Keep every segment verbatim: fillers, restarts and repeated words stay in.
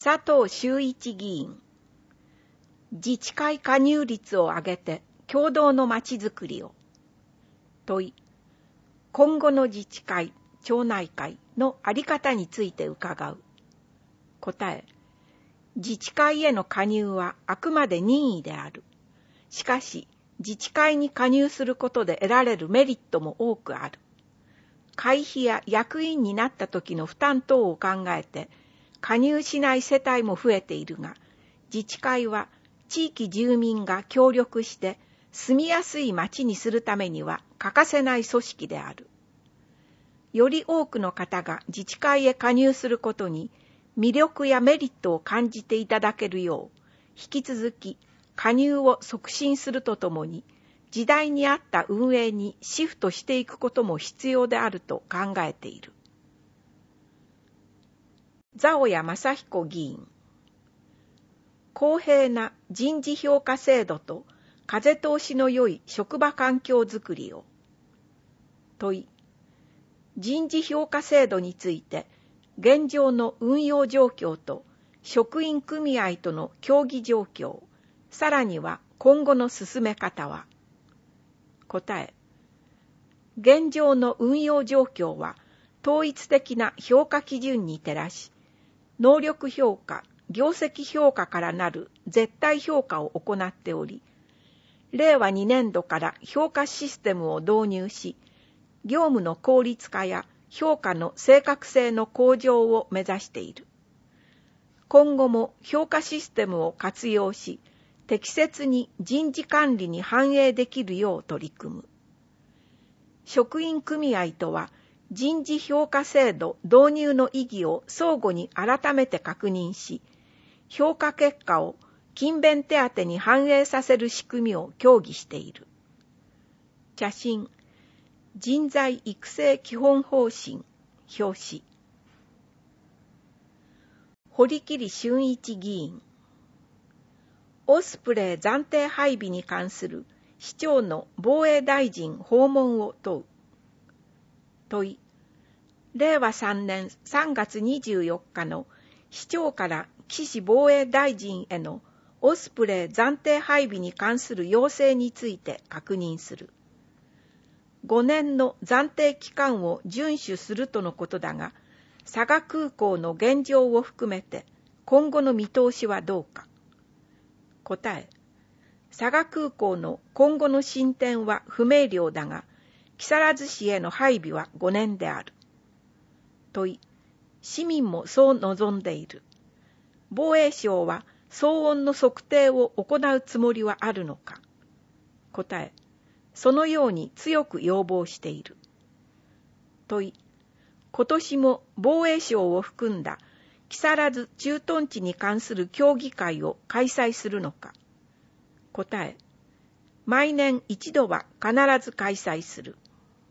佐藤修一議員、自治会加入率を上げて共同のまちづくりを。問い、今後の自治会、町内会のあり方について伺う。答え、自治会への加入はあくまで任意である。しかし、自治会に加入することで得られるメリットも多くある。会費や役員になった時の負担等を考えて、加入しない世帯も増えているが、自治会は地域住民が協力して住みやすい町にするためには欠かせない組織である。より多くの方が自治会へ加入することに魅力やメリットを感じていただけるよう、引き続き加入を促進するとともに、時代に合った運営にシフトしていくことも必要であると考えている。座尾谷正彦議員、公平な人事評価制度と風通しの良い職場環境づくりを。問い、人事評価制度について現状の運用状況と職員組合との協議状況、さらには今後の進め方は。答え、現状の運用状況は統一的な評価基準に照らし、能力評価、業績評価からなる絶対評価を行っており、れいわにねんどから評価システムを導入し、業務の効率化や評価の正確性の向上を目指している。今後も評価システムを活用し、適切に人事管理に反映できるよう取り組む。職員組合とは、人事評価制度導入の意義を相互に改めて確認し、評価結果を勤勉手当に反映させる仕組みを協議している。写真、人材育成基本方針、表紙。堀切俊一議員、オスプレイ暫定配備に関する市長の防衛大臣訪問を問う。問い、れいわさんねんさんがつにじゅうよっかの市長から岸防衛大臣へのオスプレイ暫定配備に関する要請について確認する。ごねんの暫定期間を遵守するとのことだが、佐賀空港の現状を含めて今後の見通しはどうか。答え、佐賀空港の今後の進展は不明瞭だが、木更津市への配備はごねんである。問い、市民もそう望んでいる。防衛省は騒音の測定を行うつもりはあるのか。答え、そのように強く要望している。問い、今年も防衛省を含んだ木更津駐屯地に関する協議会を開催するのか。答え、毎年一度は必ず開催する。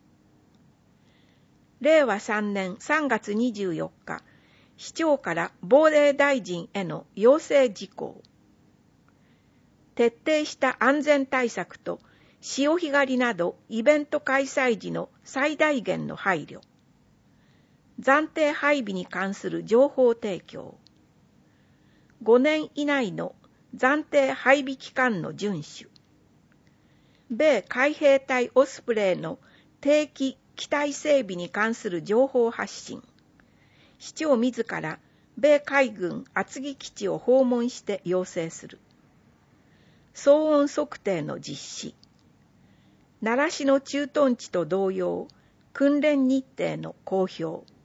れいわさんねんさんがつにじゅうよっか、市長から防衛大臣への要請事項。徹底した安全対策と潮干狩りなどイベント開催時の最大限の配慮。暫定配備に関する情報提供。ごねん以内の暫定配備期間の遵守。米海兵隊オスプレイの定期機体整備に関する情報発信。市長自ら米海軍厚木基地を訪問して要請する。騒音測定の実施。習志野駐屯地と同様、訓練日程の公表。